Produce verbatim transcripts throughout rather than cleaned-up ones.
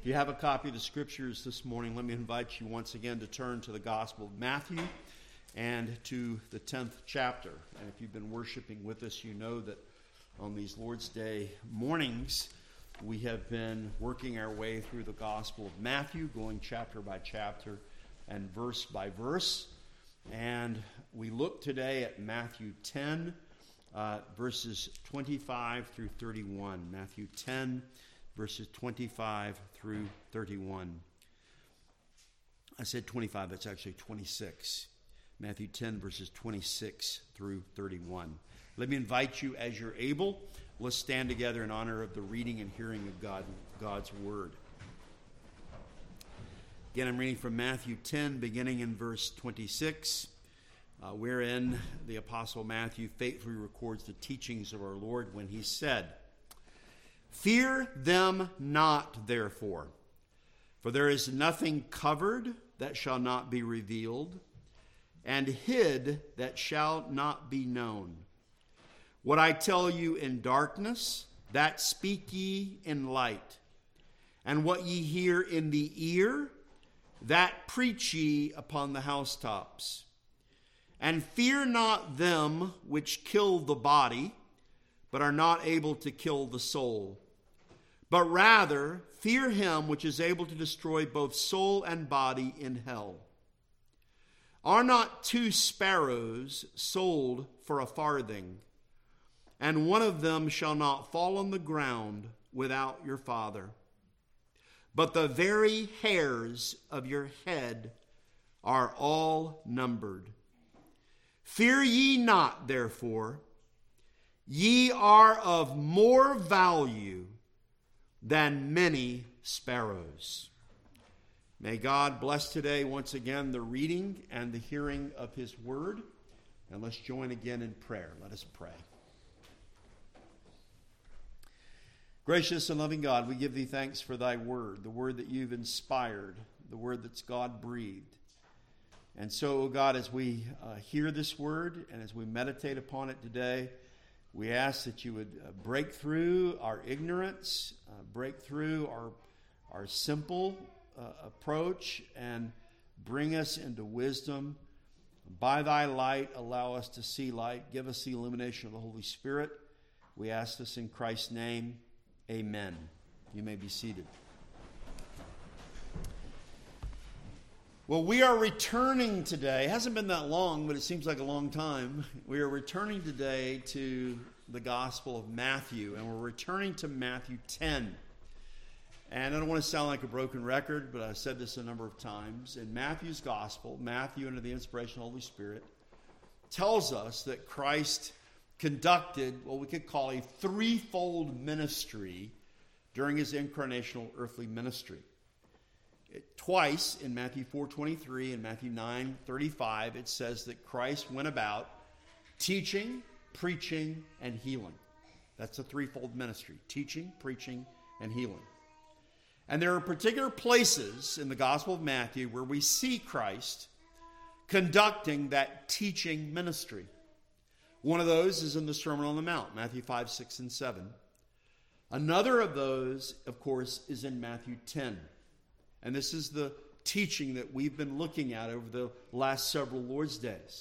you have a copy of the Scriptures this morning, let me invite you once again to turn to the Gospel of Matthew and to the tenth chapter. And if you've been worshiping with us, you know that on these Lord's Day mornings, we have been working our way through the Gospel of Matthew, going chapter by chapter and verse by verse. And we look today at Matthew ten, uh, verses twenty-five through thirty-one. Matthew ten, verses twenty-five through thirty-one. I said twenty-five, that's actually twenty-six. Matthew ten, verses twenty-six through thirty-one. Let me invite you, as you're able, let's stand together in honor of the reading and hearing of God, God's Word. Again, I'm reading from Matthew ten, beginning in verse twenty-six, uh, wherein the Apostle Matthew faithfully records the teachings of our Lord when he said, "Fear them not, therefore, for there is nothing covered that shall not be revealed, and hid that shall not be known. What I tell you in darkness, that speak ye in light. And what ye hear in the ear, that preach ye upon the housetops. And fear not them which kill the body, but are not able to kill the soul. But rather fear him which is able to destroy both soul and body in hell. Are not two sparrows sold for a farthing? And one of them shall not fall on the ground without your Father. But the very hairs of your head are all numbered. Fear ye not, therefore. Ye are of more value than many sparrows." May God bless today once again the reading and the hearing of his word. And let's join again in prayer. Let us pray. Gracious and loving God, we give thee thanks for thy word, the word that you've inspired, the word that's God-breathed. And so, O God, as we uh, hear this word and as we meditate upon it today, we ask that you would uh, break through our ignorance, uh, break through our, our simple uh, approach, and bring us into wisdom. By thy light, allow us to see light. Give us the illumination of the Holy Spirit. We ask this in Christ's name. Amen. You may be seated. Well, we are returning today. It hasn't been that long, but it seems like a long time. We are returning today to the Gospel of Matthew, and we're returning to Matthew ten. And I don't want to sound like a broken record, but I've said this a number of times. In Matthew's Gospel, Matthew, under the inspiration of the Holy Spirit, tells us that Christ conducted what we could call a threefold ministry during his incarnational earthly ministry. It, twice in Matthew four twenty-three and Matthew nine thirty-five, it says that Christ went about teaching, preaching, and healing. That's a threefold ministry: teaching, preaching, and healing. And there are particular places in the Gospel of Matthew where we see Christ conducting that teaching ministry. One of those is in the Sermon on the Mount, Matthew five, six, and seven. Another of those, of course, is in Matthew ten. And this is the teaching that we've been looking at over the last several Lord's Days.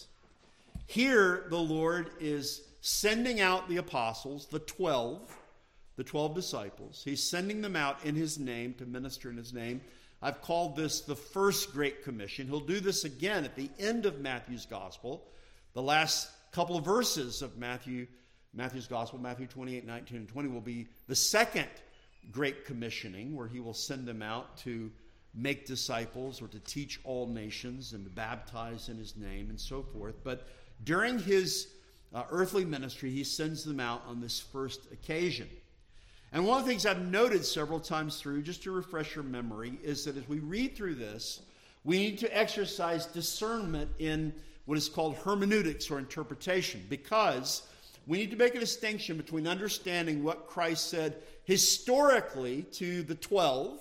Here, the Lord is sending out the apostles, the twelve, the twelve disciples. He's sending them out in his name to minister in his name. I've called this the first Great Commission. He'll do this again at the end of Matthew's Gospel. The last couple of verses of Matthew, Matthew's Gospel, Matthew twenty-eight, nineteen, and twenty, will be the second Great Commissioning, where he will send them out to make disciples or to teach all nations and to baptize in his name and so forth. But during his uh, earthly ministry, he sends them out on this first occasion. And one of the things I've noted several times through, just to refresh your memory, is that as we read through this, we need to exercise discernment in what is called hermeneutics or interpretation, because we need to make a distinction between understanding what Christ said historically to the twelve,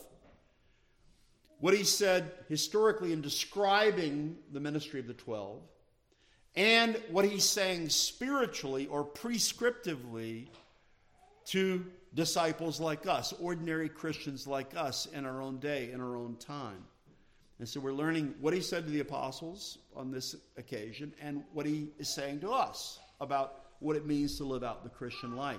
what he said historically in describing the ministry of the twelve, and what he's saying spiritually or prescriptively to disciples like us, ordinary Christians like us in our own day, in our own time. And so we're learning what he said to the apostles on this occasion and what he is saying to us about what it means to live out the Christian life.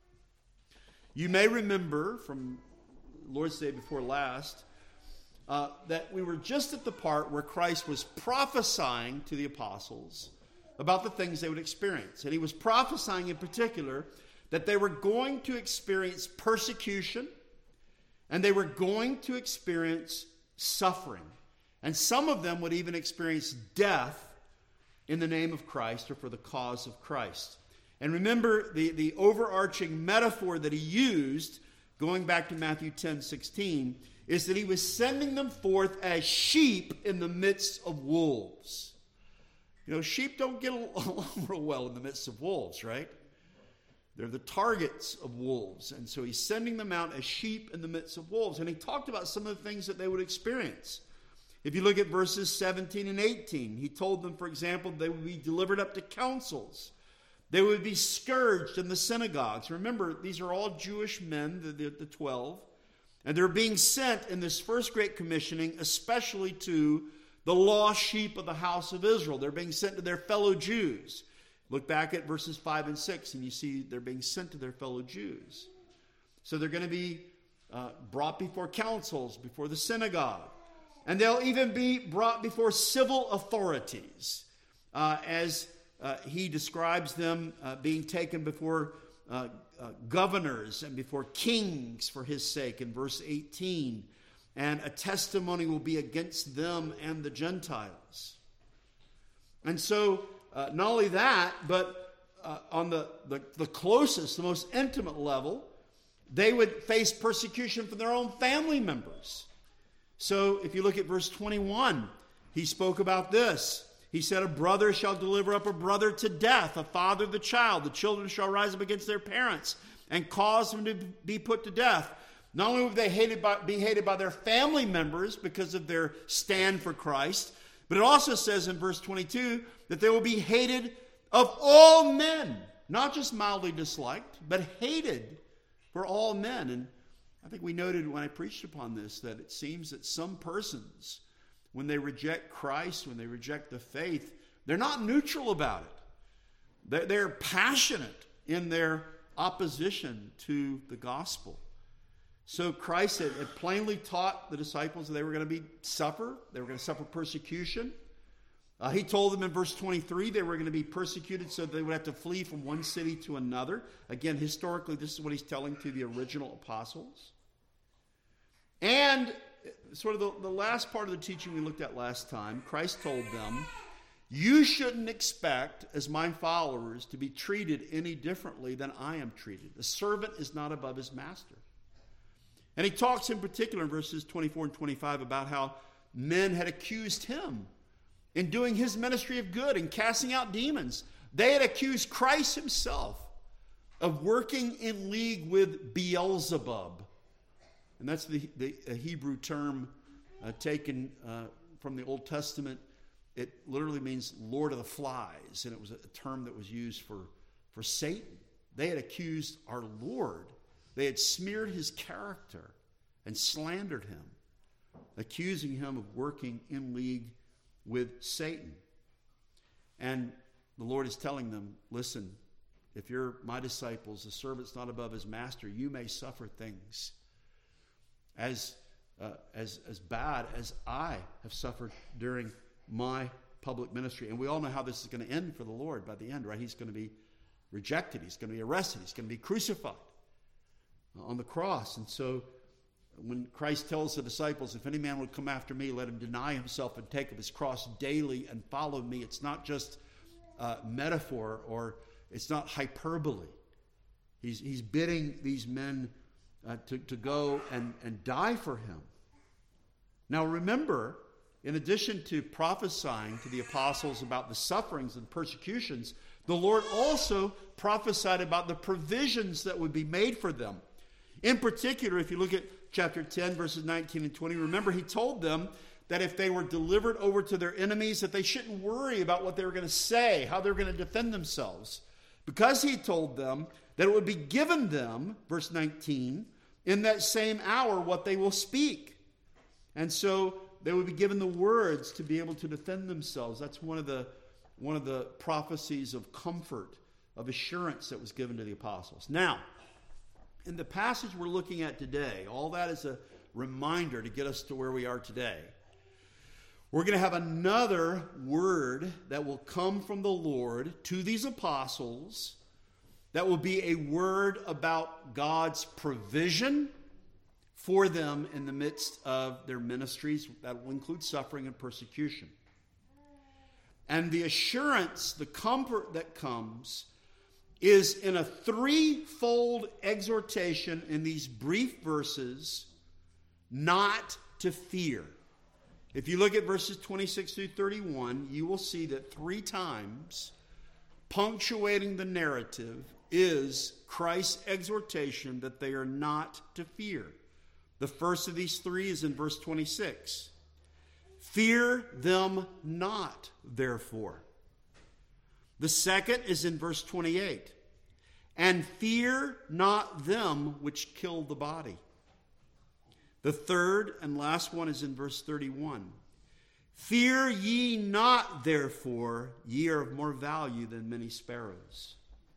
You may remember from Lord's Day before last uh, that we were just at the part where Christ was prophesying to the apostles about the things they would experience. And he was prophesying in particular that they were going to experience persecution and they were going to experience suffering. And some of them would even experience death in the name of Christ or for the cause of Christ. And remember, the, the overarching metaphor that he used, going back to Matthew ten sixteen, is that he was sending them forth as sheep in the midst of wolves. You know, sheep don't get along real well in the midst of wolves, right? They're the targets of wolves. And so he's sending them out as sheep in the midst of wolves. And he talked about some of the things that they would experience. If you look at verses seventeen and eighteen, he told them, for example, they would be delivered up to councils. They would be scourged in the synagogues. Remember, these are all Jewish men, the, the, the twelve. And they're being sent in this first great commissioning, especially to the lost sheep of the house of Israel. They're being sent to their fellow Jews. Look back at verses five and six, and you see they're being sent to their fellow Jews. So they're going to be uh, brought before councils, before the synagogue. And they'll even be brought before civil authorities, uh, as uh, he describes them uh, being taken before uh, uh, governors and before kings for his sake in verse eighteen. And a testimony will be against them and the Gentiles. And so, uh, not only that, but uh, on the, the, the closest, the most intimate level, they would face persecution from their own family members. So if you look at verse twenty-one, he spoke about this. He said, a brother shall deliver up a brother to death, a father the child. The children shall rise up against their parents and cause them to be put to death. Not only would they hated by, be hated by their family members because of their stand for Christ, but it also says in verse twenty-two that they will be hated of all men. Not just mildly disliked, but hated for all men. And I think we noted when I preached upon this that it seems that some persons, when they reject Christ, when they reject the faith, they're not neutral about it. They're, they're passionate in their opposition to the gospel. So Christ had, had plainly taught the disciples that they were going to be suffer. They were going to suffer persecution. Uh, he told them in verse twenty-three they were going to be persecuted so they would have to flee from one city to another. Again, historically, this is what he's telling to the original apostles. And sort of the, the last part of the teaching we looked at last time, Christ told them, you shouldn't expect, as my followers, to be treated any differently than I am treated. The servant is not above his master. And he talks in particular in verses twenty-four and twenty-five about how men had accused him in doing his ministry of good and casting out demons. They had accused Christ himself of working in league with Beelzebub. And that's the, the Hebrew term uh, taken uh, from the Old Testament. It literally means Lord of the Flies. And it was a term that was used for, for Satan. They had accused our Lord. They had smeared his character and slandered him, accusing him of working in league with Satan. And the Lord is telling them, listen, if you're my disciples, the servant's not above his master, you may suffer things as uh, as as bad as I have suffered during my public ministry. And we all know how this is going to end for the Lord by the end, right? He's going to be rejected. He's going to be arrested. He's going to be crucified on the cross. And so when Christ tells the disciples, if any man would come after me, let him deny himself and take up his cross daily and follow me. It's not just uh, metaphor or it's not hyperbole. He's, he's bidding these men uh, to, to go and, and die for him. Now remember, in addition to prophesying to the apostles about the sufferings and persecutions, the Lord also prophesied about the provisions that would be made for them. In particular, if you look at chapter ten, verses nineteen and twenty, remember he told them that if they were delivered over to their enemies, that they shouldn't worry about what they were going to say, how they were going to defend themselves. Because he told them that it would be given them, verse nineteen, in that same hour what they will speak. And so they would be given the words to be able to defend themselves. That's one of the one of the prophecies of comfort, of assurance that was given to the apostles. Now, in the passage we're looking at today, all that is a reminder to get us to where we are today. We're going to have another word that will come from the Lord to these apostles that will be a word about God's provision for them in the midst of their ministries. That will include suffering and persecution. And the assurance, the comfort that comes is in a threefold exhortation in these brief verses, not to fear. If you look at verses twenty-six through thirty-one, you will see that three times, punctuating the narrative, is Christ's exhortation that they are not to fear. The first of these three is in verse twenty-six. Fear them not, therefore. The second is in verse twenty-eight. And fear not them which kill the body. The third and last one is in verse thirty-one. Fear ye not, therefore, ye are of more value than many sparrows.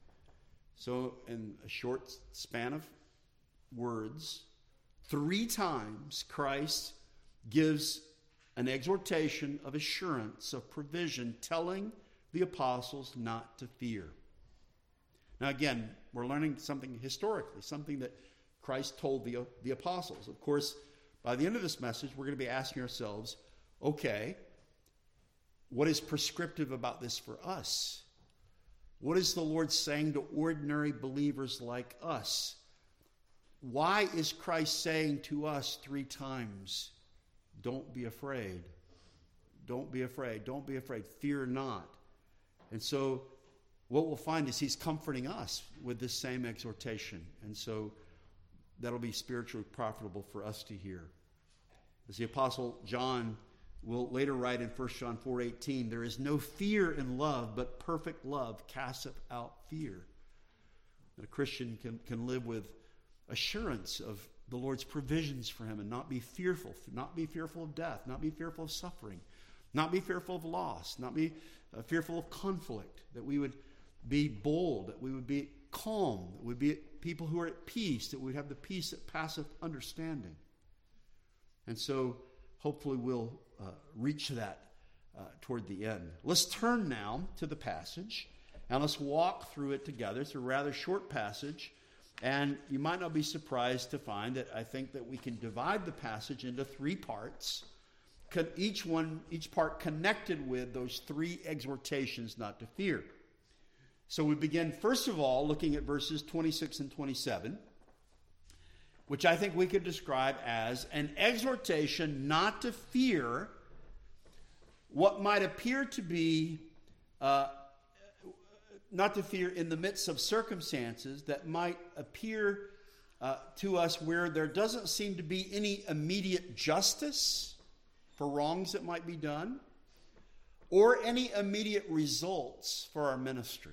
So in a short span of words, three times Christ gives an exhortation of assurance, of provision, telling the apostles not to fear. Now again, we're learning something historically, something that Christ told the, the apostles. Of course, by the end of this message, we're going to be asking ourselves, okay, what is prescriptive about this for us? What is the Lord saying to ordinary believers like us? Why is Christ saying to us three times, don't be afraid. Don't be afraid. Don't be afraid. Fear not. And so what we'll find is he's comforting us with this same exhortation. And so that'll be spiritually profitable for us to hear. As the Apostle John will later write in First John four eighteen, there is no fear in love, but perfect love casteth out fear. That a Christian can, can live with assurance of the Lord's provisions for him and not be fearful, not be fearful of death, not be fearful of suffering, not be fearful of loss, not be uh, fearful of conflict, that we would be bold, that we would be calm, that we would be people who are at peace, that we would have the peace that passeth understanding. And so hopefully we'll uh, reach that uh, toward the end. Let's turn now to the passage and let's walk through it together. It's a rather short passage, and you might not be surprised to find that I think that we can divide the passage into three parts, each one, each part connected with those three exhortations not to fear. So we begin, first of all, looking at verses twenty-six and twenty-seven, which I think we could describe as an exhortation not to fear what might appear to be, uh, not to fear in the midst of circumstances that might appear uh, to us where there doesn't seem to be any immediate justice for wrongs that might be done, or any immediate results for our ministry.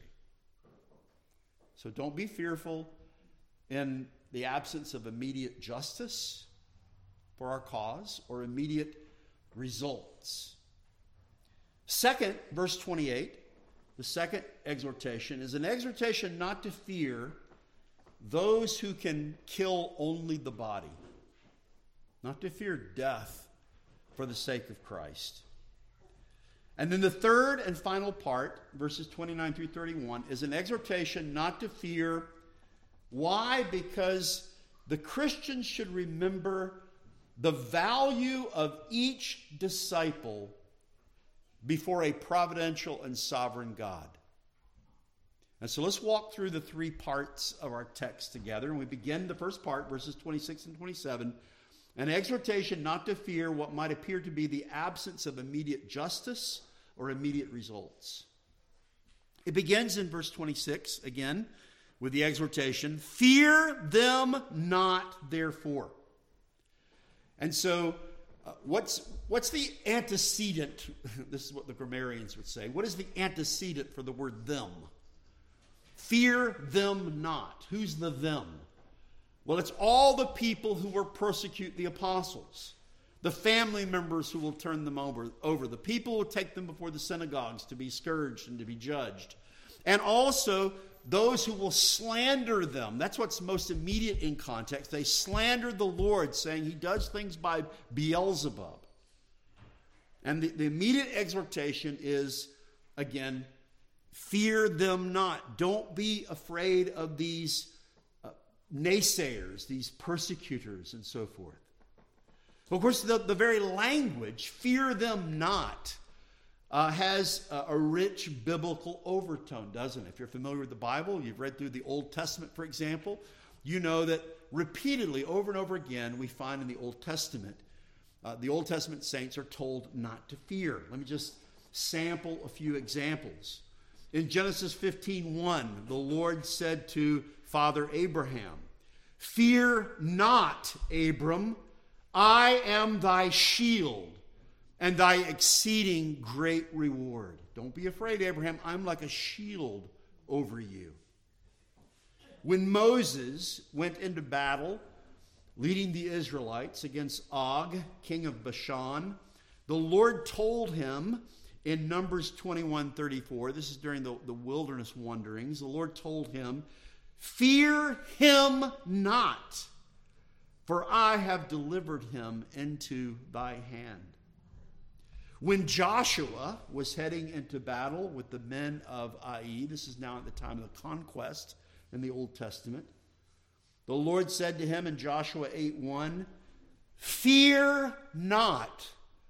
So don't be fearful in the absence of immediate justice for our cause or immediate results. Second, verse twenty-eight, the second exhortation is an exhortation not to fear those who can kill only the body, not to fear death for the sake of Christ. And then the third and final part, verses twenty-nine through thirty-one, is an exhortation not to fear. Why? Because the Christians should remember the value of each disciple before a providential and sovereign God. And so let's walk through the three parts of our text together. And we begin the first part, verses twenty-six and twenty-seven. An exhortation not to fear what might appear to be the absence of immediate justice or immediate results. It begins in verse twenty-six, again, with the exhortation, fear them not, therefore. And so, uh, what's, what's the antecedent? This is what the grammarians would say. What is the antecedent for the word them? Fear them not. Who's the them? Well, it's all the people who will persecute the apostles. The family members who will turn them over, over. The people who will take them before the synagogues to be scourged and to be judged. And also those who will slander them. That's what's most immediate in context. They slander the Lord, saying he does things by Beelzebub. And the, the immediate exhortation is, again, fear them not. Don't be afraid of these uh, naysayers, these persecutors, and so forth. Of course, the, the very language, fear them not, uh, has a, a rich biblical overtone, doesn't it? If you're familiar with the Bible, you've read through the Old Testament, for example, you know that repeatedly, over and over again, we find in the Old Testament, uh, the Old Testament saints are told not to fear. Let me just sample a few examples. In Genesis fifteen one, the Lord said to Father Abraham, "Fear not, Abram, I am thy shield and thy exceeding great reward." Don't be afraid, Abraham. I'm like a shield over you. When Moses went into battle, leading the Israelites against Og, king of Bashan, the Lord told him in Numbers twenty-one thirty-four, this is during the, the wilderness wanderings, the Lord told him, "Fear him not, for I have delivered him into thy hand." When Joshua was heading into battle with the men of Ai, this is now at the time of the conquest in the Old Testament, the Lord said to him in Joshua eight one, "Fear not,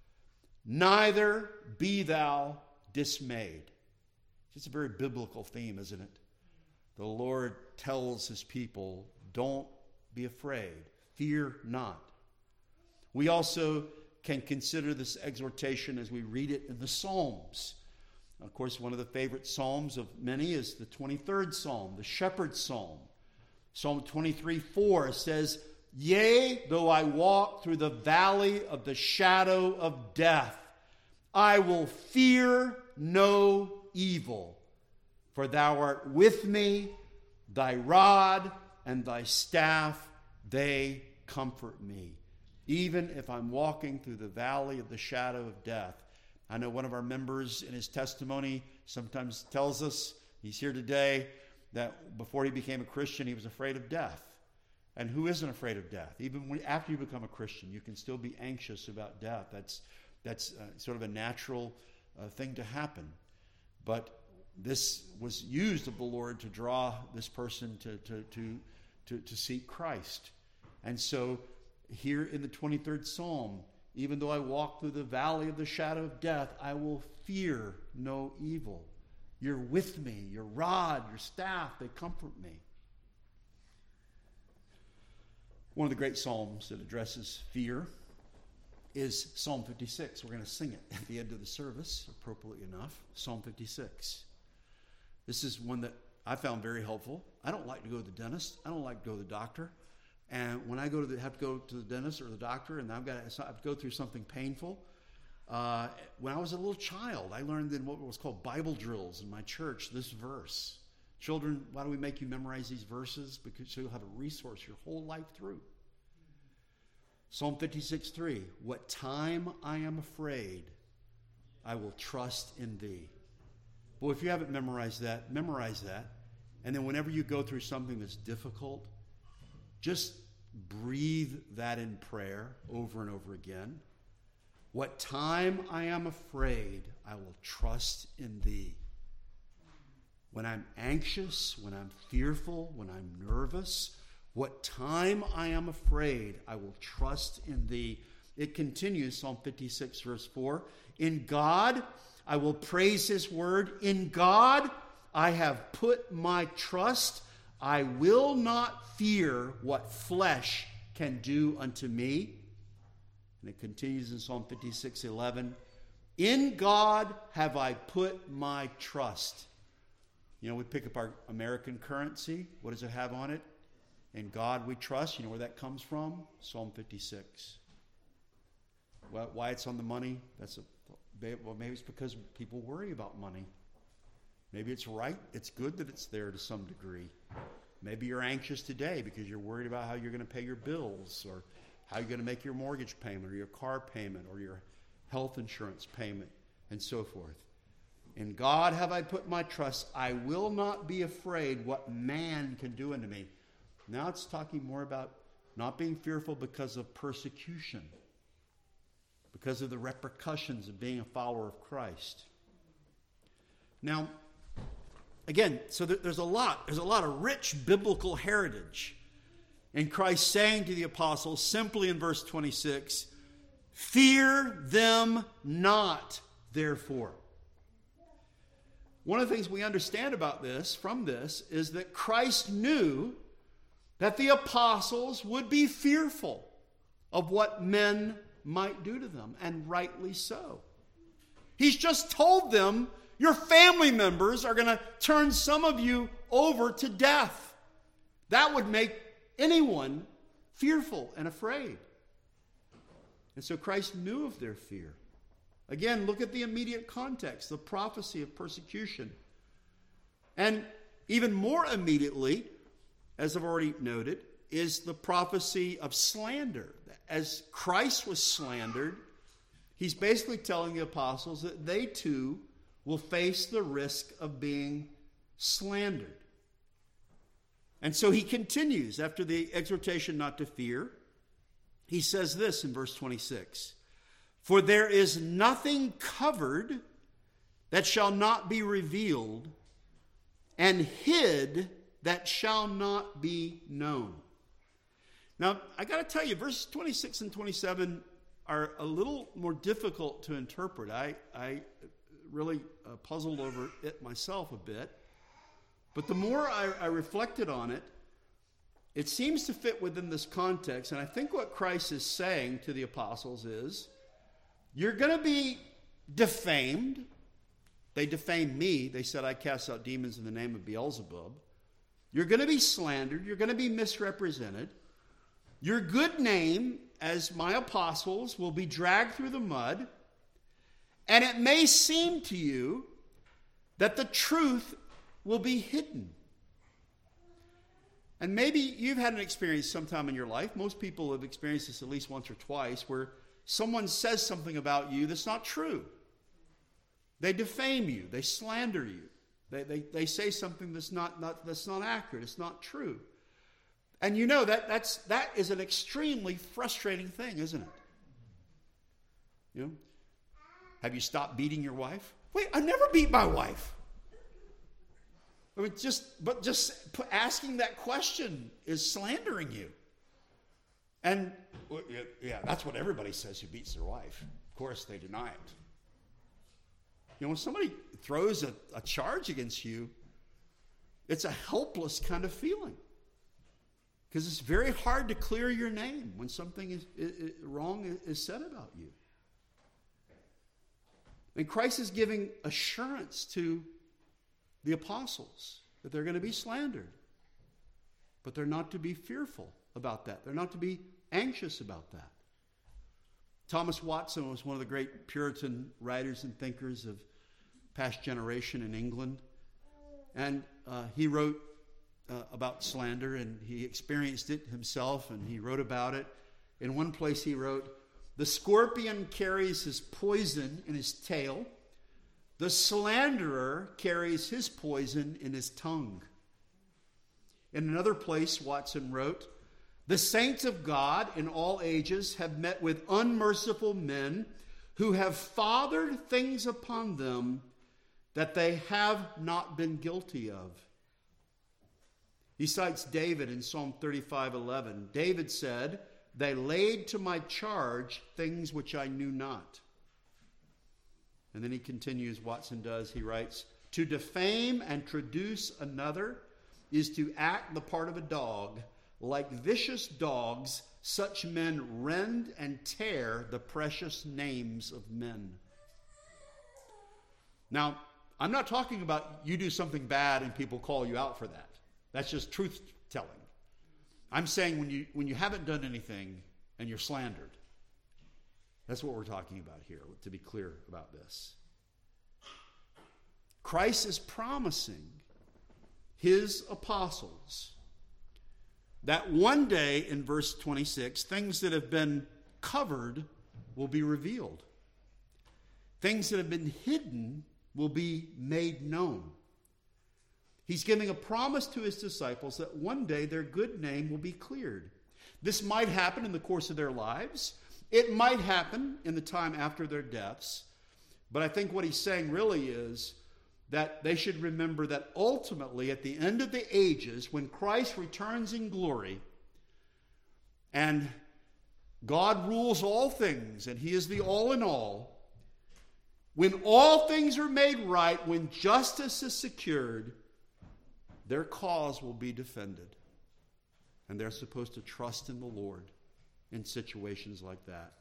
neither be thou dismayed." It's a very biblical theme, isn't it? The Lord tells his people, don't be afraid. Fear not. We also can consider this exhortation as we read it in the Psalms. Of course, one of the favorite Psalms of many is the twenty-third Psalm, the Shepherd's Psalm. Psalm twenty-three four says, "Yea, though I walk through the valley of the shadow of death, I will fear no evil, for thou art with me, thy rod and thy staff, they comfort me." Even if I'm walking through the valley of the shadow of death. I know one of our members in his testimony sometimes tells us, he's here today, that before he became a Christian, he was afraid of death. And who isn't afraid of death? Even when, after you become a Christian, you can still be anxious about death. That's, that's uh, sort of a natural uh, thing to happen. But this was used of the Lord to draw this person to, to, to, to, to seek Christ. And so here in the twenty-third Psalm, even though I walk through the valley of the shadow of death, I will fear no evil. You're with me. Your rod, your staff, they comfort me. One of the great psalms that addresses fear is Psalm fifty-six. We're going to sing it at the end of the service, appropriately enough. Psalm fifty-six. This is one that I found very helpful. I don't like to go to the dentist. I don't like to go to the doctor. And when I go to the, have to go to the dentist or the doctor, and I've got to, I have to go through something painful. Uh, when I was a little child, I learned in what was called Bible drills in my church this verse. Children, why do we make you memorize these verses? Because so you'll have a resource your whole life through. Psalm fifty-six three. "What time I am afraid, I will trust in thee." Well, if you haven't memorized that, memorize that. And then whenever you go through something that's difficult, just breathe that in prayer over and over again. "What time I am afraid, I will trust in thee." When I'm anxious, when I'm fearful, when I'm nervous, what time I am afraid, I will trust in thee. It continues, Psalm fifty-six, verse four. "In God I will praise his word. In God I have put my trust. I will not fear what flesh can do unto me." And it continues in Psalm fifty-six eleven. "In God have I put my trust." You know, we pick up our American currency. What does it have on it? "In God we trust." You know where that comes from? Psalm fifty-six. Well, why it's on the money? That's a well, maybe it's because people worry about money. Maybe it's right. It's good that it's there to some degree. Maybe you're anxious today because you're worried about how you're going to pay your bills, or how you're going to make your mortgage payment, or your car payment, or your health insurance payment, and so forth. In God have I put my trust. I will not be afraid what man can do unto me. Now it's talking more about not being fearful because of persecution, because of the repercussions of being a follower of Christ. Now, again, so there's a lot, there's a lot of rich biblical heritage in Christ saying to the apostles, simply in verse twenty-six, fear them not, therefore. One of the things we understand about this, from this, is that Christ knew that the apostles would be fearful of what men might do to them, and rightly so. He's just told them, your family members are going to turn some of you over to death. That would make anyone fearful and afraid. And so Christ knew of their fear. Again, look at the immediate context, the prophecy of persecution. And even more immediately, as I've already noted, is the prophecy of slander. As Christ was slandered, he's basically telling the apostles that they too will face the risk of being slandered. And so he continues after the exhortation not to fear. He says this in verse twenty-six. For there is nothing covered that shall not be revealed, and hid that shall not be known. Now, I got to tell you, verses twenty-six and twenty-seven are a little more difficult to interpret. I, I really uh, puzzled over it myself a bit. But the more I, I reflected on it, it seems to fit within this context. And I think what Christ is saying to the apostles is, you're going to be defamed. They defamed me. They said I cast out demons in the name of Beelzebub. You're going to be slandered. You're going to be misrepresented. Your good name as my apostles will be dragged through the mud. And it may seem to you that the truth will be hidden. And maybe you've had an experience sometime in your life. Most people have experienced this at least once or twice, where someone says something about you that's not true. They defame you. They slander you. They, they, they say something that's not, not, that's not accurate. It's not true. And you know that that's, that is an extremely frustrating thing, isn't it? You know? Have you stopped beating your wife? Wait, I never beat my wife. I mean, just, but just asking that question is slandering you. And, yeah, that's what everybody says who beats their wife. Of course, they deny it. You know, when somebody throws a, a charge against you, it's a helpless kind of feeling. Because it's very hard to clear your name when something is, is, wrong is said about you. And Christ is giving assurance to the apostles that they're going to be slandered. But they're not to be fearful about that. They're not to be anxious about that. Thomas Watson was one of the great Puritan writers and thinkers of past generation in England. And uh, he wrote uh, about slander, and he experienced it himself, and he wrote about it. In one place he wrote, "The scorpion carries his poison in his tail. The slanderer carries his poison in his tongue." In another place, Watson wrote, "The saints of God in all ages have met with unmerciful men who have fathered things upon them that they have not been guilty of." He cites David in Psalm thirty-five eleven. David said, "They laid to my charge things which I knew not." And then he continues, Watson does, he writes, "To defame and traduce another is to act the part of a dog. Like vicious dogs, such men rend and tear the precious names of men." Now, I'm not talking about you do something bad and people call you out for that. That's just truth telling. I'm saying when you when you haven't done anything and you're slandered. That's what we're talking about here, to be clear about this. Christ is promising his apostles that one day, in verse twenty-six, things that have been covered will be revealed. Things that have been hidden will be made known. He's giving a promise to his disciples that one day their good name will be cleared. This might happen in the course of their lives. It might happen in the time after their deaths. But I think what he's saying really is that they should remember that ultimately at the end of the ages, when Christ returns in glory and God rules all things and he is the all in all, when all things are made right, when justice is secured, their cause will be defended. And they're supposed to trust in the Lord in situations like that.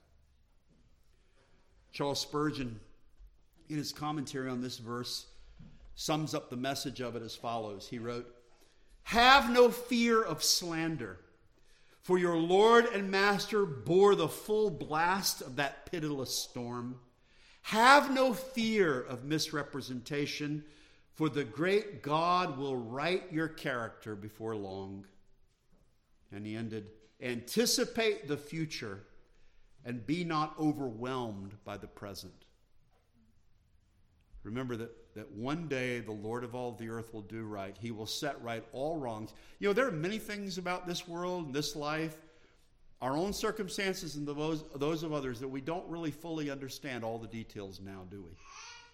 Charles Spurgeon, in his commentary on this verse, sums up the message of it as follows. He wrote, "Have no fear of slander, for your Lord and Master bore the full blast of that pitiless storm. Have no fear of misrepresentation, for the great God will right your character before long." And he ended, "Anticipate the future and be not overwhelmed by the present." Remember that, that one day the Lord of all the earth will do right. He will set right all wrongs. You know, there are many things about this world and this life, our own circumstances and those, those of others, that we don't really fully understand all the details now, do we?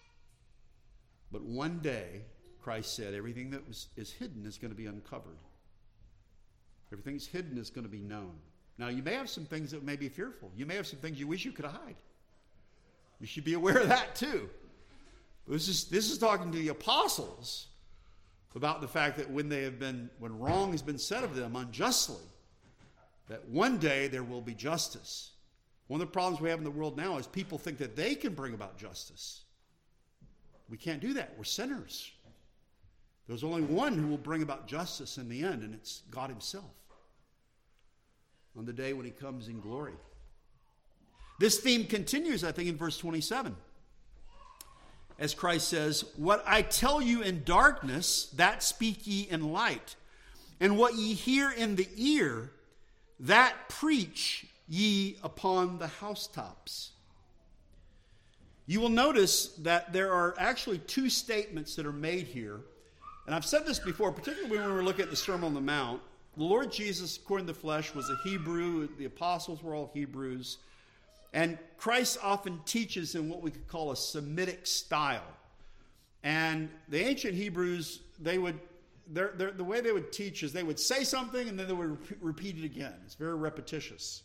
But one day, Christ said, everything that was, is hidden is going to be uncovered. Everything that's hidden is going to be known. Now, you may have some things that may be fearful. You may have some things you wish you could hide. You should be aware of that too. This is, this is talking to the apostles about the fact that when they have been, when wrong has been said of them unjustly, that one day there will be justice. One of the problems we have in the world now is people think that they can bring about justice. We can't do that. We're sinners. There's only one who will bring about justice in the end, and it's God himself on the day when he comes in glory. This theme continues, I think, in verse twenty-seven. As Christ says, "What I tell you in darkness, that speak ye in light. And what ye hear in the ear, that preach ye upon the housetops." You will notice that there are actually two statements that are made here. And I've said this before, particularly when we were looking at the Sermon on the Mount. The Lord Jesus, according to the flesh, was a Hebrew. The apostles were all Hebrews. And Christ often teaches in what we could call a Semitic style. And the ancient Hebrews, they would, they're, they're, the way they would teach is they would say something and then they would repeat it again. It's very repetitious.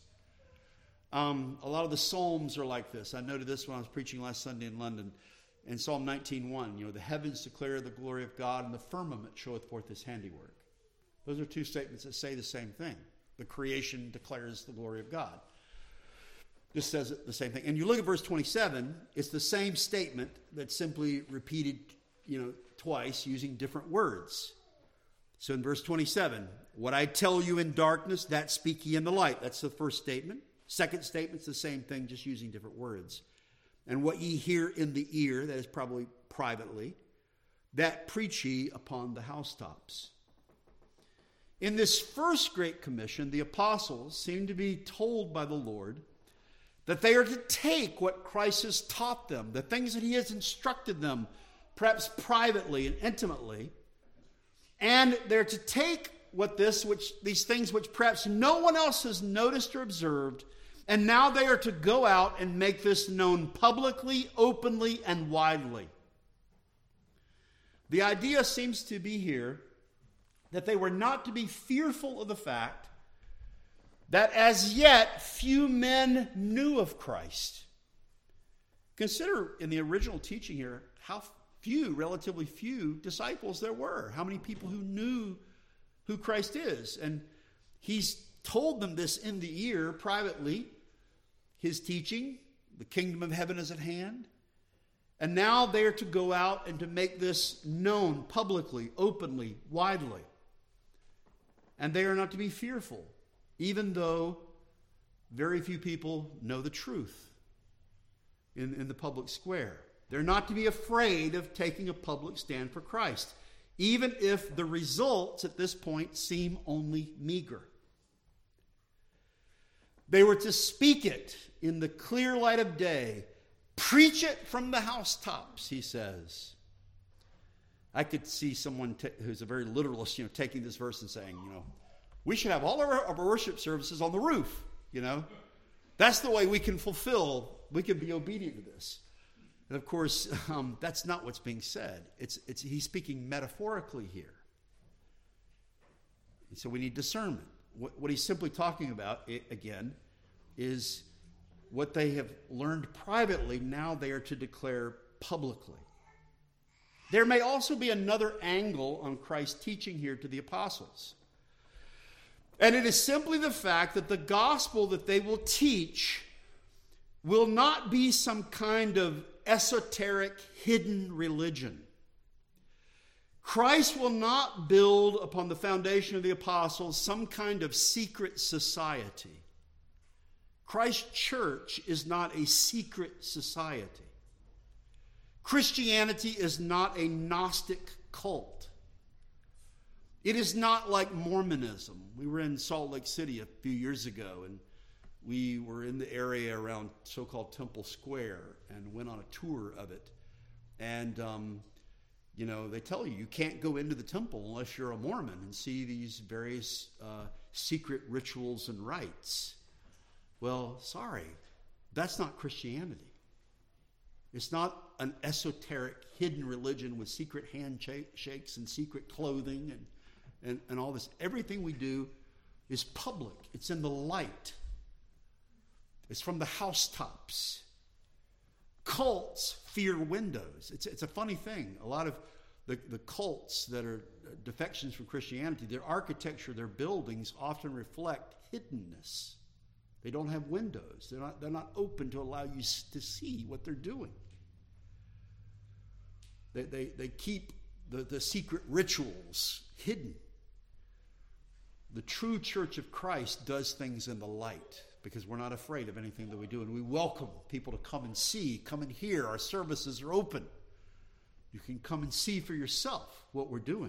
Um, a lot of the Psalms are like this. I noted this when I was preaching last Sunday in London. In Psalm nineteen one, you know, the heavens declare the glory of God and the firmament showeth forth his handiwork. Those are two statements that say the same thing. The creation declares the glory of God. This says the same thing. And you look at verse twenty-seven, it's the same statement that's simply repeated, you know, twice using different words. So in verse twenty-seven, "What I tell you in darkness, that speak ye in the light." That's the first statement. Second statement's the same thing, just using different words. "And what ye hear in the ear," that is probably privately, "that preach ye upon the housetops." In this first Great Commission, the apostles seem to be told by the Lord that they are to take what Christ has taught them, the things that he has instructed them, perhaps privately and intimately, and they're to take what this, which these things which perhaps no one else has noticed or observed, and now they are to go out and make this known publicly, openly, and widely. The idea seems to be here that they were not to be fearful of the fact that as yet few men knew of Christ. Consider in the original teaching here how few, relatively few disciples there were. How many people who knew who Christ is. And he's told them this in the ear privately. His teaching, the kingdom of heaven is at hand. And now they are to go out and to make this known publicly, openly, widely. And they are not to be fearful, even though very few people know the truth in, in the public square. They're not to be afraid of taking a public stand for Christ, even if the results at this point seem only meager. They were to speak it in the clear light of day. Preach it from the housetops, he says. I could see someone t- who's a very literalist, you know, taking this verse and saying, you know, we should have all of our, of our worship services on the roof, you know. That's the way we can fulfill, we can be obedient to this. And of course, um, that's not what's being said. It's, it's, he's speaking metaphorically here. And so we need discernment. What, what he's simply talking about, it, again, is what they have learned privately, now they are to declare publicly. There may also be another angle on Christ's teaching here to the apostles. And it is simply the fact that the gospel that they will teach will not be some kind of esoteric, hidden religion. Christ will not build upon the foundation of the apostles some kind of secret society. Christ's church is not a secret society. Christianity is not a Gnostic cult. It is not like Mormonism. We were in Salt Lake City a few years ago, and we were in the area around so-called Temple Square and went on a tour of it. And, um, you know, they tell you you can't go into the temple unless you're a Mormon and see these various uh, secret rituals and rites. Well, sorry, that's not Christianity. It's not an esoteric, hidden religion with secret handshakes and secret clothing and, and, and all this. Everything we do is public. It's in the light. It's from the housetops. Cults fear windows. It's, it's a funny thing. A lot of the, the cults that are defections from Christianity, their architecture, their buildings often reflect hiddenness. They don't have windows. They're not, they're not open to allow you to see what they're doing. They, they, they keep the, the secret rituals hidden. The true church of Christ does things in the light because we're not afraid of anything that we do. And we welcome people to come and see, come and hear. Our services are open. You can come and see for yourself what we're doing.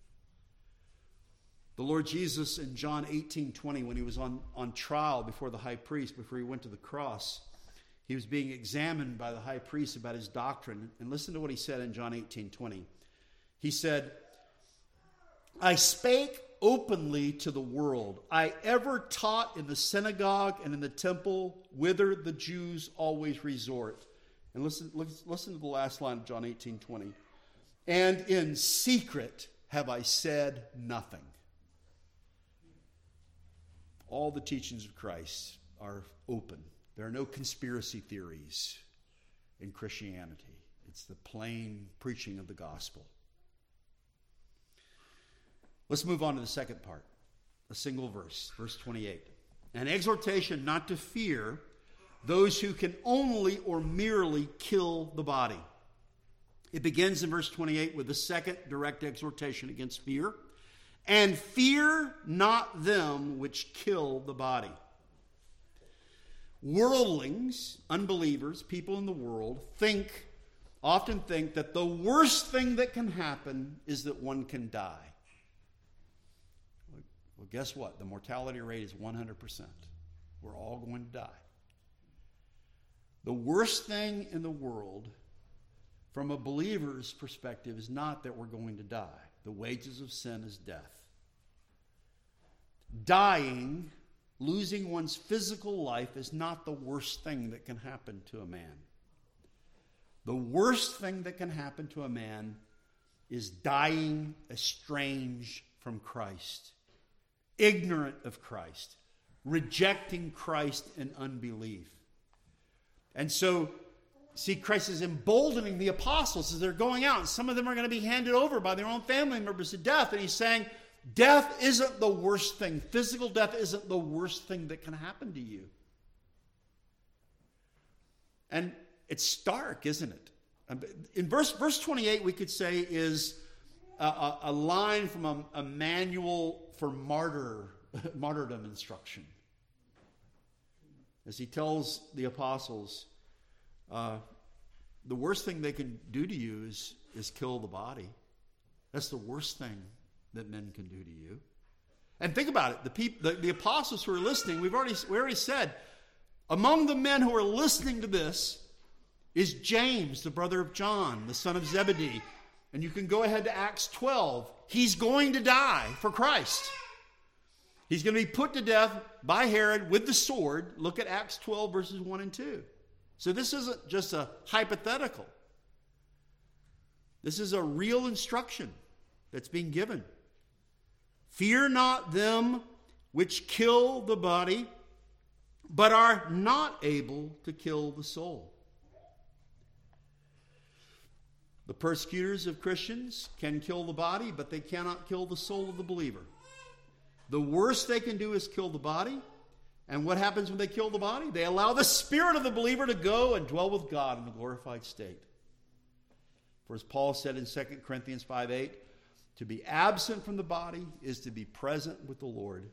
The Lord Jesus in John eighteen twenty, when he was on, on trial before the high priest, before he went to the cross, he was being examined by the high priest about his doctrine. And listen to what he said in John eighteen twenty. He said, I spake openly to the world. I ever taught in the synagogue and in the temple, whither the Jews always resort. And listen, listen to the last line of John eighteen twenty. And in secret have I said nothing. All the teachings of Christ are open. There are no conspiracy theories in Christianity. It's the plain preaching of the gospel. Let's move on to the second part, a single verse, verse twenty-eight. An exhortation not to fear those who can only or merely kill the body. It begins in verse twenty-eight with the second direct exhortation against fear. And fear not them which kill the body. Worldlings, unbelievers, people in the world, think, often think that the worst thing that can happen is that one can die. Well, guess what? The mortality rate is one hundred percent. We're all going to die. The worst thing in the world, from a believer's perspective, is not that we're going to die. The wages of sin is death. Dying, losing one's physical life, is not the worst thing that can happen to a man. The worst thing that can happen to a man is dying estranged from Christ, ignorant of Christ, rejecting Christ in unbelief. And so, see, Christ is emboldening the apostles as they're going out. And some of them are going to be handed over by their own family members to death. And he's saying, death isn't the worst thing. Physical death isn't the worst thing that can happen to you. And it's stark, isn't it? In verse, verse twenty-eight, we could say is a, a, a line from a, a manual for martyr, martyrdom instruction. As he tells the apostles, uh, the worst thing they can do to you is, is kill the body. That's the worst thing that men can do to you. And think about it. The, people, the, the apostles who are listening, we've already, we already said, among the men who are listening to this is James, the brother of John, the son of Zebedee. And you can go ahead to Acts twelve. He's going to die for Christ. He's going to be put to death by Herod with the sword. Look at Acts twelve, verses one and two. So this isn't just a hypothetical. This is a real instruction that's being given. Fear not them which kill the body, but are not able to kill the soul. The persecutors of Christians can kill the body, but they cannot kill the soul of the believer. The worst they can do is kill the body. And what happens when they kill the body? They allow the spirit of the believer to go and dwell with God in the glorified state. For as Paul said in Second Corinthians five eight, to be absent from the body is to be present with the Lord.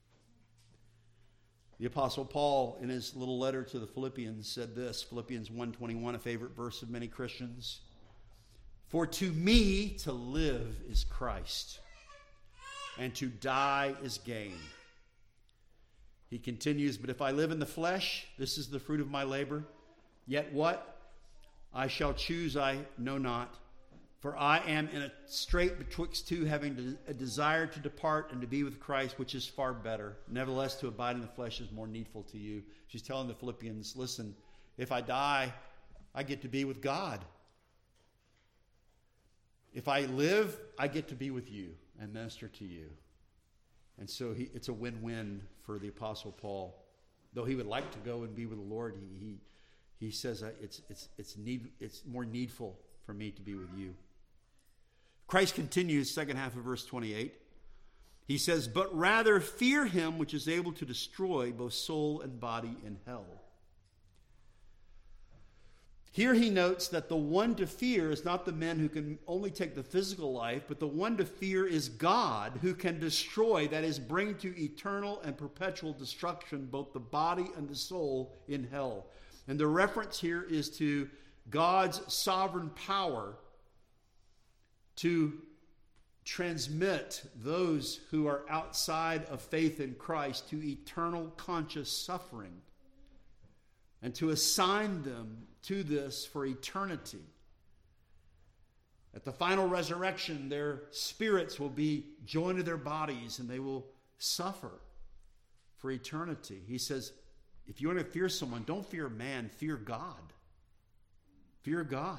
The Apostle Paul, in his little letter to the Philippians, said this, Philippians one twenty-one, a favorite verse of many Christians. For to me to live is Christ, and to die is gain. He continues, but if I live in the flesh, this is the fruit of my labor. Yet what I shall choose I know not. For I am in a strait betwixt two, having a desire to depart and to be with Christ, which is far better. Nevertheless, to abide in the flesh is more needful to you. She's telling the Philippians, listen, if I die, I get to be with God. If I live, I get to be with you and minister to you. And so he, it's a win-win for the Apostle Paul. Though he would like to go and be with the Lord, he he, he says uh, it's it's it's need it's more needful for me to be with you. Christ continues, second half of verse twenty-eight. He says, but rather fear him which is able to destroy both soul and body in hell. Here he notes that the one to fear is not the men who can only take the physical life, but the one to fear is God, who can destroy, that is, bring to eternal and perpetual destruction both the body and the soul in hell. And the reference here is to God's sovereign power to transmit those who are outside of faith in Christ to eternal conscious suffering, and to assign them to this for eternity. At the final resurrection, their spirits will be joined to their bodies and they will suffer for eternity. He says, if you want to fear someone, don't fear man, fear God. Fear God.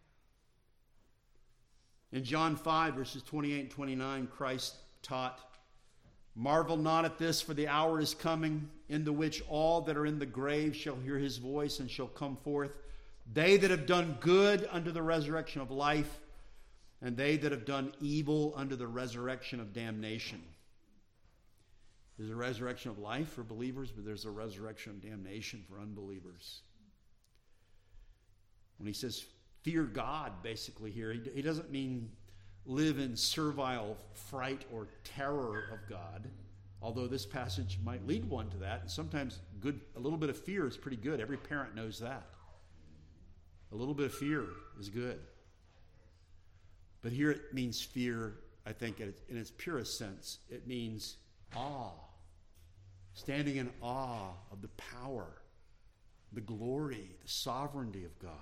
In John five, verses twenty-eight and twenty-nine, Christ taught, marvel not at this, for the hour is coming, in the which all that are in the grave shall hear his voice and shall come forth. They that have done good unto the resurrection of life, and they that have done evil unto the resurrection of damnation. There's a resurrection of life for believers, but there's a resurrection of damnation for unbelievers. When he says fear God, basically here, he, he doesn't mean live in servile fright or terror of God, although this passage might lead one to that. And sometimes good, a little bit of fear is pretty good. Every parent knows that. A little bit of fear is good. But here it means fear, I think, in its purest sense. It means awe. Standing in awe of the power, the glory, the sovereignty of God.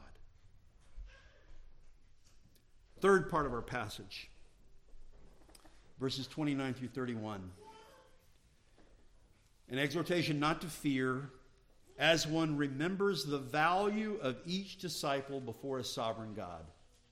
Third part of our passage, verses twenty-nine through thirty-one. An exhortation not to fear, as one remembers the value of each disciple before a sovereign God.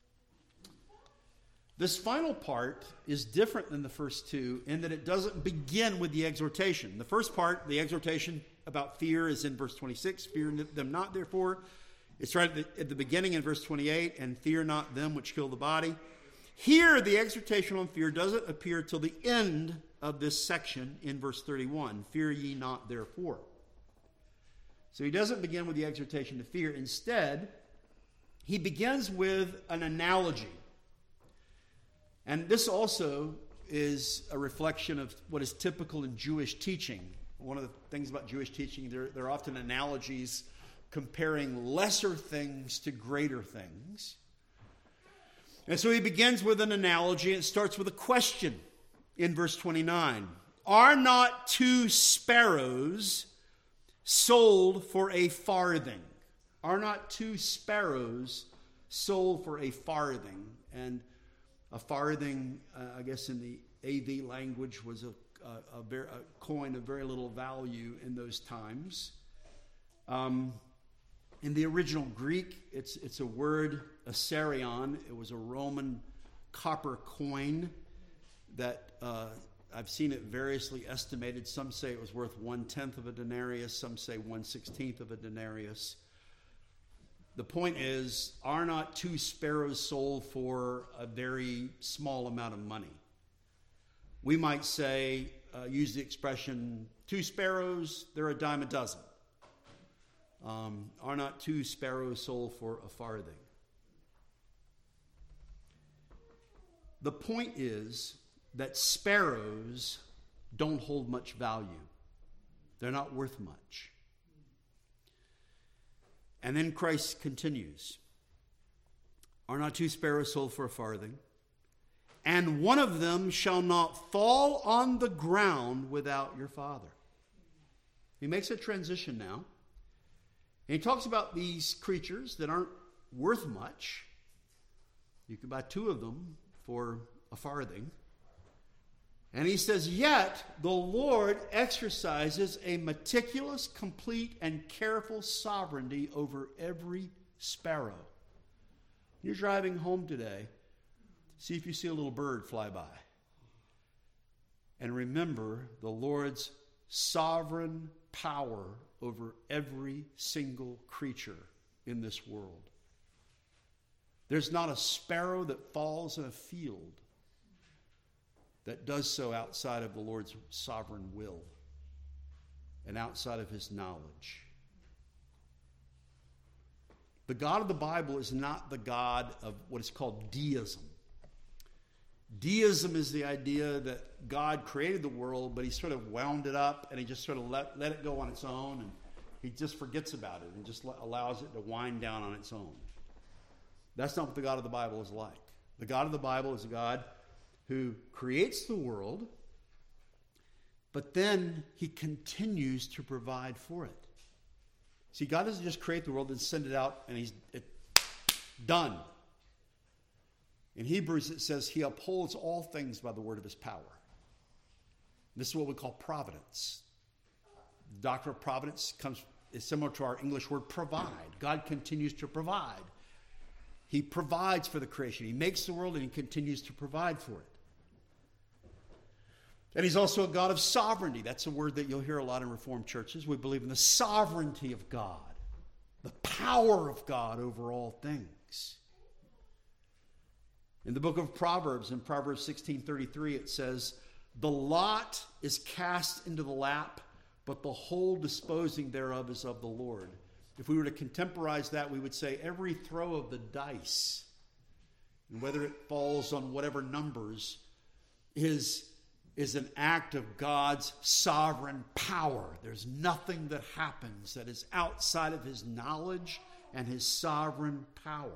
This final part is different than the first two in that it doesn't begin with the exhortation. The first part, the exhortation about fear, is in verse twenty-six. Fear them not, therefore. It's right at the, at the beginning in verse twenty-eight, and fear not them which kill the body. Here, the exhortation on fear doesn't appear till the end of this section in verse thirty-one. Fear ye not, therefore. So he doesn't begin with the exhortation to fear. Instead, he begins with an analogy. And this also is a reflection of what is typical in Jewish teaching. One of the things about Jewish teaching, there, there are often analogies comparing lesser things to greater things. And so he begins with an analogy. It starts with a question in verse twenty-nine. Are not two sparrows sold for a farthing? Are not two sparrows sold for a farthing? And a farthing, uh, I guess in the A V language, was a, a, a, very, a coin of very little value in those times. Um, in the original Greek, it's it's a word, asarion. It was a Roman copper coin that uh, I've seen it variously estimated. Some say it was worth one-tenth of a denarius. Some say one-sixteenth of a denarius. The point is, are not two sparrows sold for a very small amount of money? We might say, uh, use the expression, two sparrows, they're a dime a dozen. Um, are not two sparrows sold for a farthing? The point is that sparrows don't hold much value. They're not worth much. And then Christ continues. Are not two sparrows sold for a farthing? And one of them shall not fall on the ground without your Father. He makes a transition now. And he talks about these creatures that aren't worth much. You can buy two of them for a farthing. And he says, yet the Lord exercises a meticulous, complete, and careful sovereignty over every sparrow. You're driving home today, see if you see a little bird fly by. And remember the Lord's sovereign power over every single creature in this world. There's not a sparrow that falls in a field that does so outside of the Lord's sovereign will and outside of his knowledge. The God of the Bible is not the God of what is called deism. Deism is the idea that God created the world, but he sort of wound it up and he just sort of let, let it go on its own, and he just forgets about it and just allows it to wind down on its own. That's not what the God of the Bible is like. The God of the Bible is a God who creates the world, but then he continues to provide for it. See, God doesn't just create the world and send it out and he's it, done. In Hebrews it says he upholds all things by the word of his power. This is what we call providence. The doctrine of providence comes is similar to our English word provide. God continues to provide. He provides for the creation. He makes the world and he continues to provide for it. And he's also a God of sovereignty. That's a word that you'll hear a lot in Reformed churches. We believe in the sovereignty of God, the power of God over all things. In the book of Proverbs, in Proverbs sixteen thirty-three, it says, the lot is cast into the lap, but the whole disposing thereof is of the Lord. If we were to contemporize that, we would say every throw of the dice, and whether it falls on whatever numbers, is, is an act of God's sovereign power. There's nothing that happens that is outside of his knowledge and his sovereign power.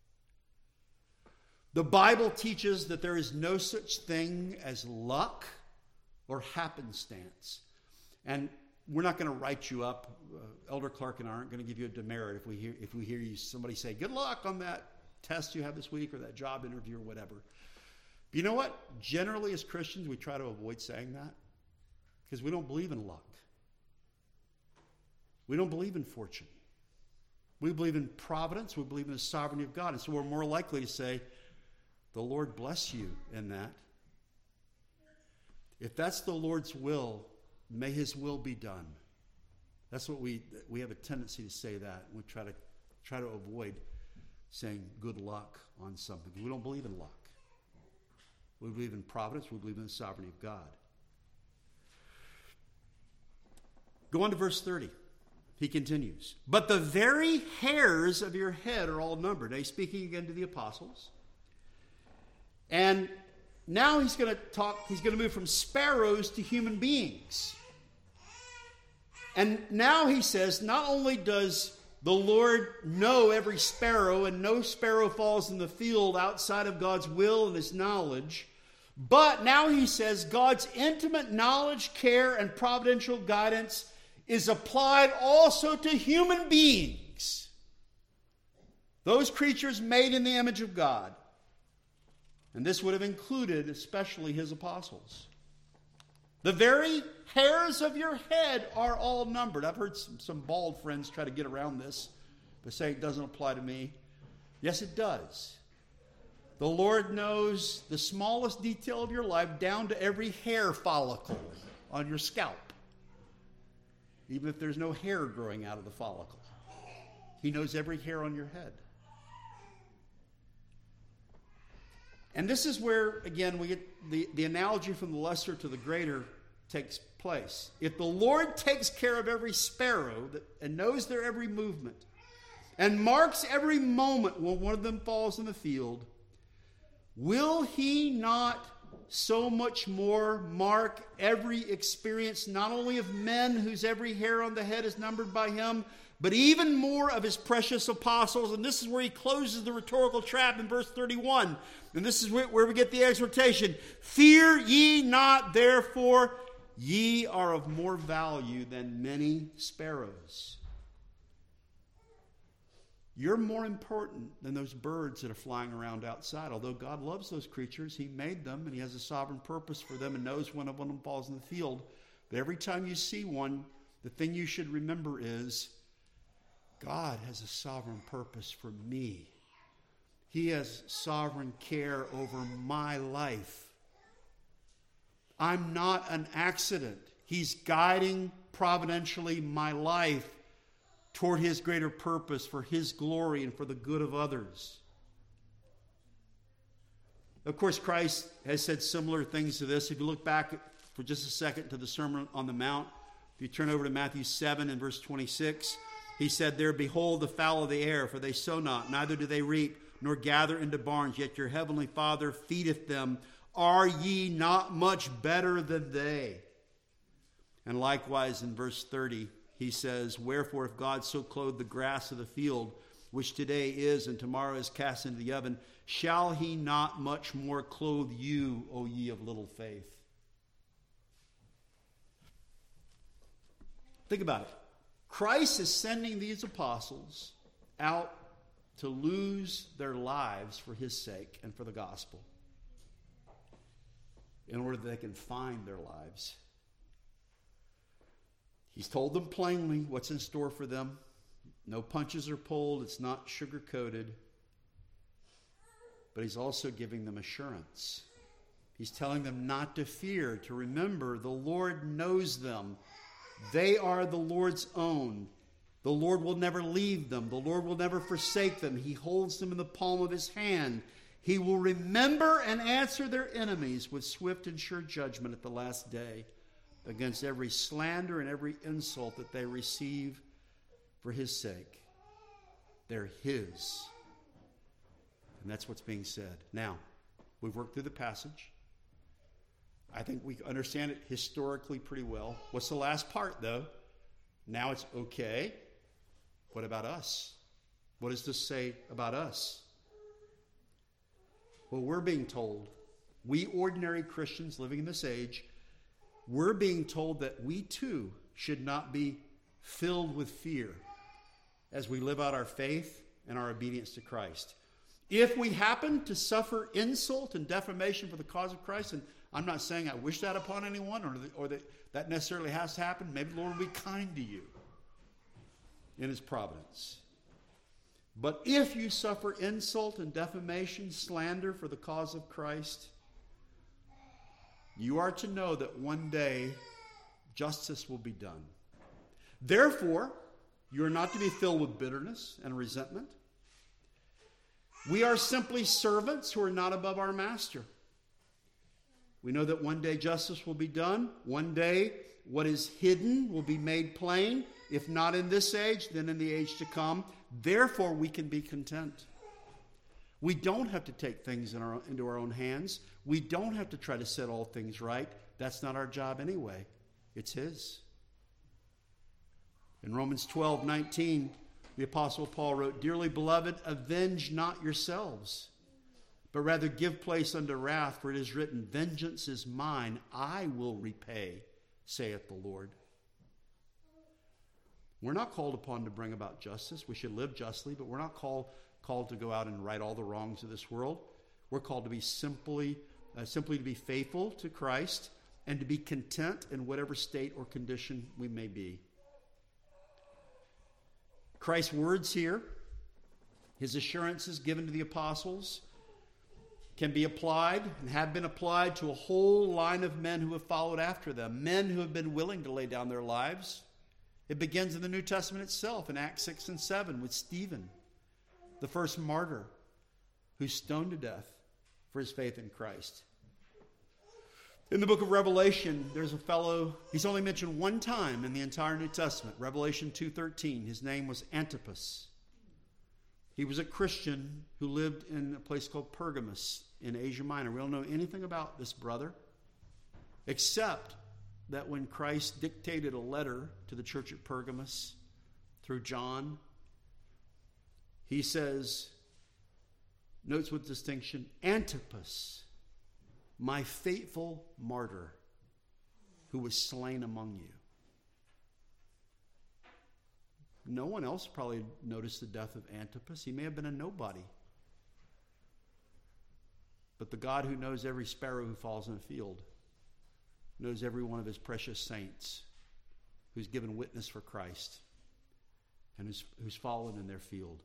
The Bible teaches that there is no such thing as luck or happenstance. And we're not going to write you up. Uh, Elder Clark and I aren't going to give you a demerit if we hear if we hear you somebody say, good luck on that test you have this week or that job interview or whatever. But you know what? Generally as Christians, we try to avoid saying that because we don't believe in luck. We don't believe in fortune. We believe in providence. We believe in the sovereignty of God. And so we're more likely to say, the Lord bless you in that. If that's the Lord's will, may his will be done. That's what we we have a tendency to say that. We try to try to avoid saying good luck on something. We don't believe in luck. We believe in providence. We believe in the sovereignty of God. Go on to verse thirty. He continues. But the very hairs of your head are all numbered. Now he's speaking again to the apostles. And now he's going to talk, he's going to move from sparrows to human beings. And now he says, not only does the Lord know every sparrow, and no sparrow falls in the field outside of God's will and his knowledge. But now he says God's intimate knowledge, care, and providential guidance is applied also to human beings, those creatures made in the image of God. And this would have included especially his apostles. The very hairs of your head are all numbered. I've heard some, some bald friends try to get around this, but say it doesn't apply to me. Yes, it does. The Lord knows the smallest detail of your life down to every hair follicle on your scalp. Even if there's no hair growing out of the follicle. He knows every hair on your head. And this is where, again, we get the, the analogy from the lesser to the greater takes place. If the Lord takes care of every sparrow that, and knows their every movement, and marks every moment when one of them falls in the field, will he not so much more mark every experience, not only of men whose every hair on the head is numbered by him, but even more of his precious apostles? And this is where he closes the rhetorical trap in verse thirty-one. And this is where we get the exhortation. Fear ye not, therefore, ye are of more value than many sparrows. You're more important than those birds that are flying around outside. Although God loves those creatures, he made them, and he has a sovereign purpose for them and knows when one of them falls in the field. But every time you see one, the thing you should remember is, God has a sovereign purpose for me. He has sovereign care over my life. I'm not an accident. He's guiding providentially my life toward his greater purpose for his glory and for the good of others. Of course, Christ has said similar things to this. If you look back for just a second to the Sermon on the Mount, if you turn over to Matthew seven and verse twenty-six, he said there, behold the fowl of the air, for they sow not, neither do they reap, nor gather into barns, yet your heavenly Father feedeth them. Are ye not much better than they? And likewise in verse thirty, he says, wherefore if God so clothe the grass of the field, which today is and tomorrow is cast into the oven, shall he not much more clothe you, O ye of little faith? Think about it. Christ is sending these apostles out to lose their lives for his sake and for the gospel, in order that they can find their lives. He's told them plainly what's in store for them. No punches are pulled. It's not sugar-coated. But he's also giving them assurance. He's telling them not to fear, to remember the Lord knows them. They are the Lord's own. The Lord will never leave them. The Lord will never forsake them. He holds them in the palm of his hand. He will remember and answer their enemies with swift and sure judgment at the last day, against every slander and every insult that they receive for his sake. They're his. And that's what's being said. Now, we've worked through the passage. I think we understand it historically pretty well. What's the last part, though? Now it's okay. What about us? What does this say about us? Well, we're being told, we ordinary Christians living in this age, we're being told that we too should not be filled with fear as we live out our faith and our obedience to Christ. If we happen to suffer insult and defamation for the cause of Christ, and I'm not saying I wish that upon anyone or, that, or that that necessarily has to happen, maybe the Lord will be kind to you in his providence. But if you suffer insult and defamation, slander for the cause of Christ, you are to know that one day justice will be done. Therefore, you are not to be filled with bitterness and resentment. We are simply servants who are not above our master. We know that one day justice will be done. One day what is hidden will be made plain. If not in this age, then in the age to come. Therefore, we can be content. We don't have to take things in our, into our own hands. We don't have to try to set all things right. That's not our job anyway. It's his. In Romans twelve nineteen, the Apostle Paul wrote, "Dearly beloved, avenge not yourselves, but rather give place unto wrath, for it is written, vengeance is mine, I will repay, saith the Lord." We're not called upon to bring about justice. We should live justly, but we're not called, called to go out and right all the wrongs of this world. We're called to be simply, uh, simply to be faithful to Christ and to be content in whatever state or condition we may be. Christ's words here, his assurances given to the apostles, can be applied and have been applied to a whole line of men who have followed after them, men who have been willing to lay down their lives. It begins in the New Testament itself in Acts six and seven with Stephen, the first martyr who's stoned to death for his faith in Christ. In the book of Revelation, there's a fellow, he's only mentioned one time in the entire New Testament, Revelation two thirteen. His name was Antipas. He was a Christian who lived in a place called Pergamos in Asia Minor. We don't know anything about this brother, except that when Christ dictated a letter to the church at Pergamos through John, he says, notes with distinction, Antipas, my faithful martyr, who was slain among you. No one else probably noticed the death of Antipas. He may have been a nobody. But the God who knows every sparrow who falls in a field knows every one of his precious saints who's given witness for Christ and who's, who's fallen in their field.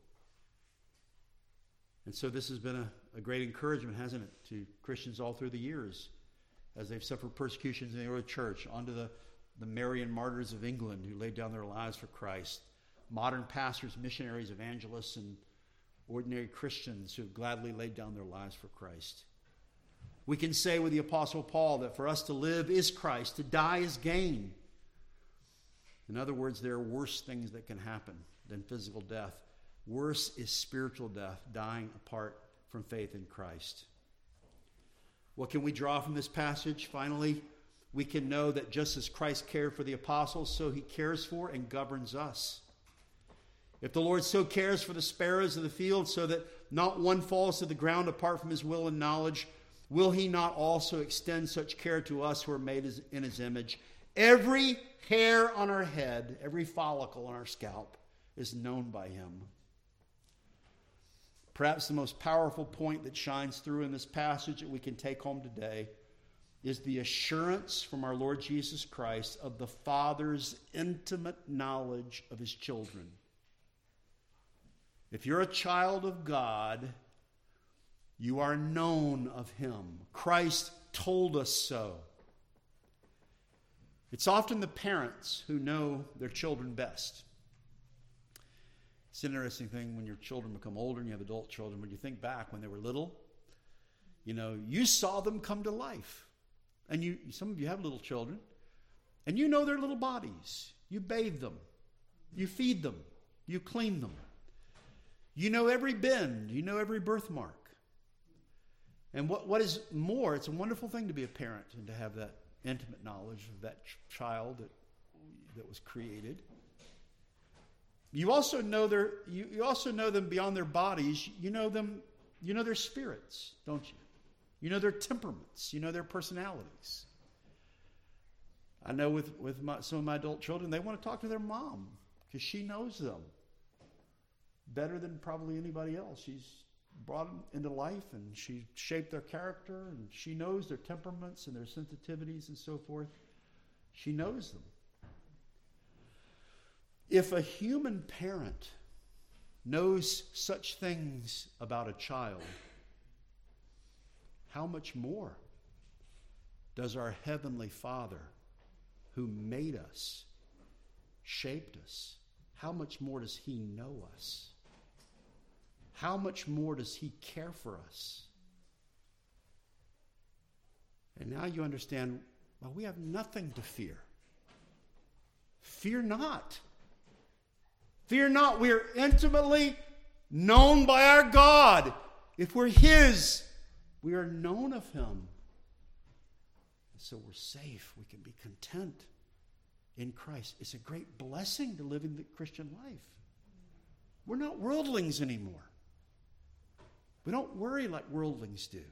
And so this has been a, a great encouragement, hasn't it, to Christians all through the years as they've suffered persecutions in the early church, onto the, the Marian martyrs of England who laid down their lives for Christ, modern pastors, missionaries, evangelists, and ordinary Christians who have gladly laid down their lives for Christ. We can say with the Apostle Paul that for us to live is Christ, to die is gain. In other words, there are worse things that can happen than physical death. Worse is spiritual death, dying apart from faith in Christ. What can we draw from this passage? Finally, we can know that just as Christ cared for the apostles, so he cares for and governs us. If the Lord so cares for the sparrows of the field so that not one falls to the ground apart from his will and knowledge, will he not also extend such care to us who are made in his image? Every hair on our head, every follicle on our scalp is known by him. Perhaps the most powerful point that shines through in this passage that we can take home today is the assurance from our Lord Jesus Christ of the Father's intimate knowledge of his children. If you're a child of God, you are known of him. Christ told us so. It's often the parents who know their children best. It's an interesting thing when your children become older and you have adult children. When you think back when they were little, you know, you saw them come to life. And you, some of you have little children, and you know their little bodies. You bathe them. You feed them. You clean them. You know every bend. You know every birthmark. And what, what is more, it's a wonderful thing to be a parent and to have that intimate knowledge of that ch- child that, that was created. You also know their you, you also know them beyond their bodies. You know them, you know their spirits, don't you? You know their temperaments, you know their personalities. I know with, with my, some of my adult children, they want to talk to their mom because she knows them better than probably anybody else. She's brought them into life and she shaped their character and she knows their temperaments and their sensitivities and so forth. She knows them. If a human parent knows such things about a child, how much more does our Heavenly Father, who made us, shaped us, how much more does he know us? How much more does he care for us? And now you understand, well, we have nothing to fear. Fear not. Fear not. We are intimately known by our God. If we're his, we are known of him. And so we're safe. We can be content in Christ. It's a great blessing to live in the Christian life. We're not worldlings anymore. We don't worry like worldlings do.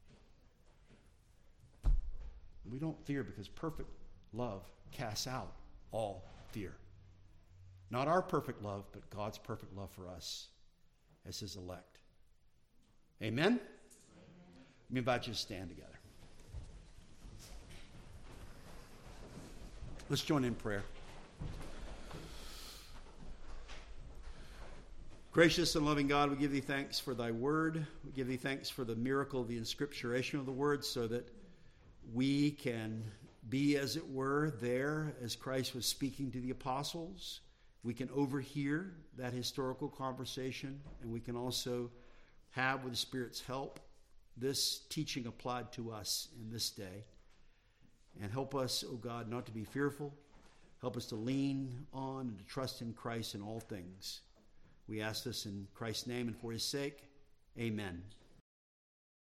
We don't fear because perfect love casts out all fear. Not our perfect love, but God's perfect love for us as his elect. Amen? Amen. Let me invite you to stand together. Let's join in prayer. Gracious and loving God, we give thee thanks for thy word. We give thee thanks for the miracle of the inscripturation of the word so that we can be, as it were, there as Christ was speaking to the apostles. We can overhear that historical conversation, and we can also have, with the Spirit's help, this teaching applied to us in this day. And help us, O God, not to be fearful. Help us to lean on and to trust in Christ in all things. We ask this in Christ's name and for his sake. Amen.